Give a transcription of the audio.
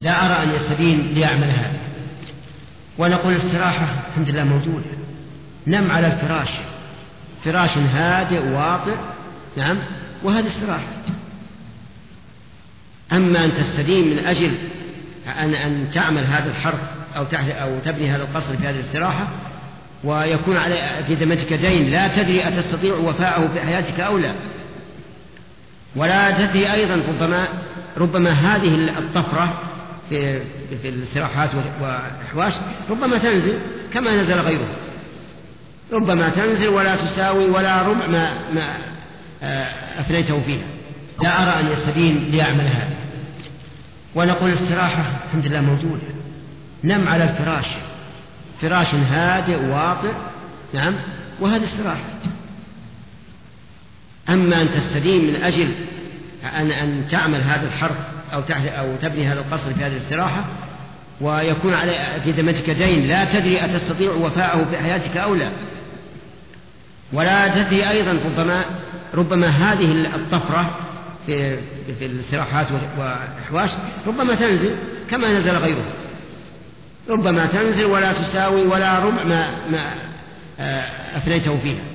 لا أرى أن يستدين ليعمل هذا. ونقول الاستراحة الحمد لله موجودة، نم على الفراش، فراش هادئ واطئ، نعم، وهذا استراحة. أما أن تستدين من أجل أن تعمل هذا الحرف أو تبني هذا القصر في هذه الاستراحة ويكون في ذمتك دين لا تدري أتستطيع وفاءه في حياتك أو لا، ولا تدري أيضا ربما هذه الطفرة في الاستراحات والإحواش ربما تنزل كما نزل غيره، ربما تنزل ولا تساوي ولا ربع ما أفنيته فيها. لا أرى أن يستدين ليعمل هذا. ونقول الاستراحة الحمد لله موجودة، نم على الفراش، فراش هادئ واطئ، نعم، وهذا استراحة. أما أن تستدين من أجل أن تعمل هذا الحرف أو تبني هذا القصر في هذه الاستراحة ويكون في ذمتك دين لا تدري أتستطيع وفاءه في حياتك أو لا، ولا تدري أيضا ربما هذه الطفرة في الاستراحات والإحواش ربما تنزل كما نزل غيره، ربما تنزل ولا تساوي ولا ربع ما أفنيته فيها.